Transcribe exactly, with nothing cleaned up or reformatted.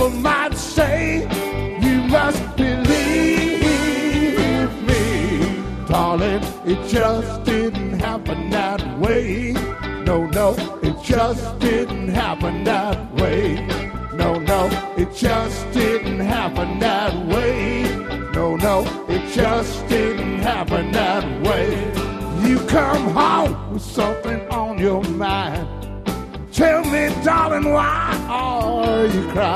people might say, you must believe me. Darling, it just didn't happen that way. No, no, it just didn't happen that way. No, no, it just didn't happen that way. No, no, it just didn't happen that way. You come home with something on your mind. Tell me, darling, why are you crying?